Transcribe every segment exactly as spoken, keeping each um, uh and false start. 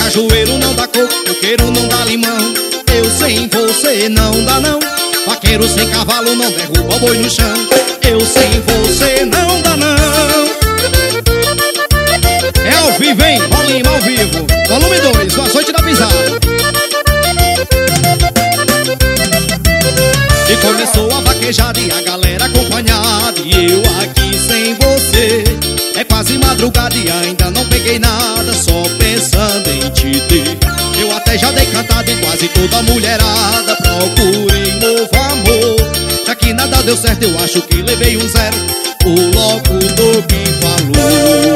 cajueiro não dá coco, coqueiro não dá limão. Eu sem você não dá não. Vaqueiro sem cavalo não derruba o boi no chão. Eu sem você não dá não. É ao vivo, hein? Rolinho ao vivo. Volume dois, o açoite da pisada. E começou a vaquejada e a galera acompanhada. E eu aqui sem você. É quase madrugada e ainda não peguei nada, só pensando em te ter. Eu até já dei cantada em quase toda a mulherada. Procurei novo amor, já que nada deu certo, eu acho que levei um zero. O locutor que falou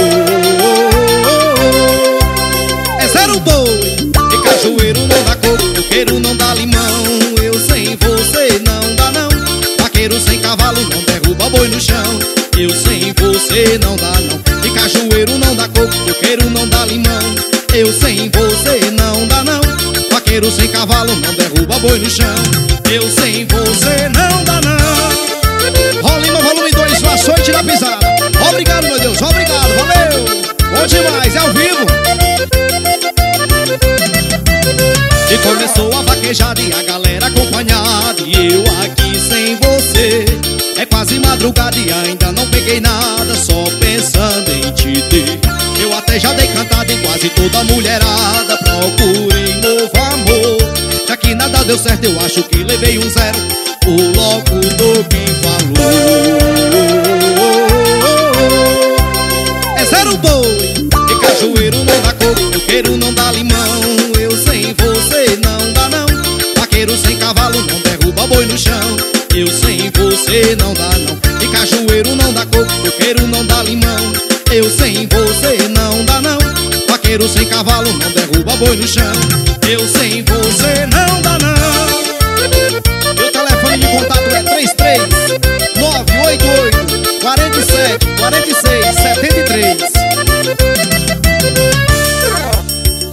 é zero boi. E cajueiro não dá coco, coqueiro não dá limão. Eu sem você não dá não. Vaqueiro sem cavalo não derruba boi no chão. Eu sem você não dá não. E cajueiro não dá coco, coqueiro não dá limão. Eu sem você não dá não. Vaqueiro sem cavalo não derruba boi no chão. Eu sem você não dá não. Rolimã, volume dois, o açoite da pisada. Obrigado, meu Deus, obrigado, valeu. Bom demais, é ao vivo. E começou a vaquejada e a galera acompanhada. E eu aqui sem você. É quase madrugada e ainda não peguei nada, só pensando em te ter. Eu até já dei cantada em quase toda a mulherada. Procurei novo amor, já que nada deu certo, eu acho que levei um zero. O locutor que falou é zero boi. E cajueiro não dá coco, coqueiro não dá limão. Eu sem você não dá não. Vaqueiro sem cavalo não derruba boi no chão. Eu sem você não dá não. E cajueiro não dá coco, coqueiro não dá limão. Eu sem você não dá não. Vaqueiro sem cavalo não derruba boi no chão. Eu sem você não dá